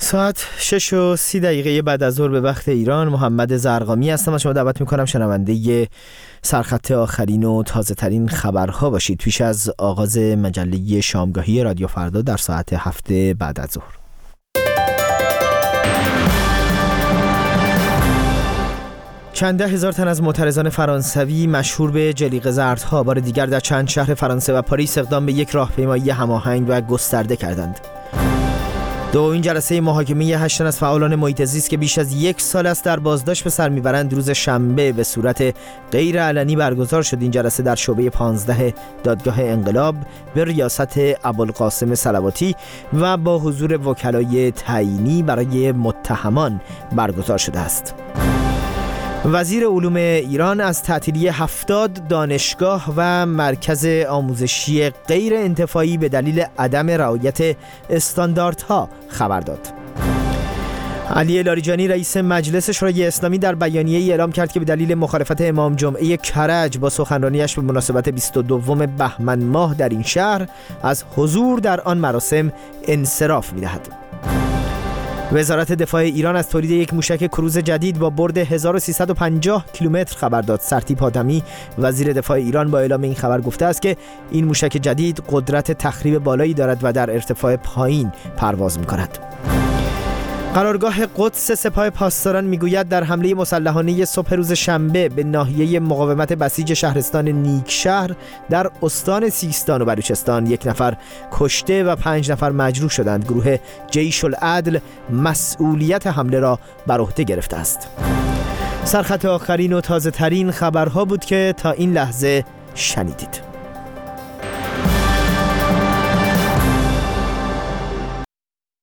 ساعت 6:30 بعد از ظهر به وقت ایران. محمد زرقامی هستم و شما دعوت میکنم شنونده سرخط آخرین و تازه ترین خبرها باشید پیش از آغاز مجله شامگاهی رادیو فردا در ساعت 7 بعد از ظهر. چند ده هزار تن از معترضان فرانسوی مشهور به جلیقه زردها بار دیگر در چند شهر فرانسه و پاریس اقدام به یک راهپیمایی هماهنگ و گسترده کردند. دومین جلسه محاکمه 8 تن از فعالان محیط زیست که بیش از 1 سال است در بازداشت به سر میبرند روز شنبه به صورت غیر علنی برگزار شد. این جلسه در شعبه 15 دادگاه انقلاب به ریاست ابوالقاسم صلواتی و با حضور وکلای تعیینی برای متهمان برگزار شده است. وزیر علوم ایران از تعطیلی 70 دانشگاه و مرکز آموزشی غیر انتفاعی به دلیل عدم رعایت استانداردها خبر داد. علی لاریجانی رئیس مجلس شورای اسلامی در بیانیه‌ای اعلام کرد که به دلیل مخالفت امام جمعه کرج با سخنرانیش به مناسبت 22 بهمن ماه در این شهر از حضور در آن مراسم انصراف می‌دهد. وزارت دفاع ایران از تولید یک موشک کروز جدید با برد 1350 کیلومتر خبر داد. سرتیپ حاتمی وزیر دفاع ایران با اعلام این خبر گفته است که این موشک جدید قدرت تخریب بالایی دارد و در ارتفاع پایین پرواز می‌کند. قرارگاه قدس سپاه پاسداران میگوید در حمله مسلحانه صبح روز شنبه به ناحیه مقاومت بسیج شهرستان نیکشهر در استان سیستان و بلوچستان 1 نفر کشته و 5 نفر مجروح شدند. گروه جیش العدل مسئولیت حمله را بر عهده گرفته است. سرخط آخرین و تازه ترین خبرها بود که تا این لحظه شنیدید.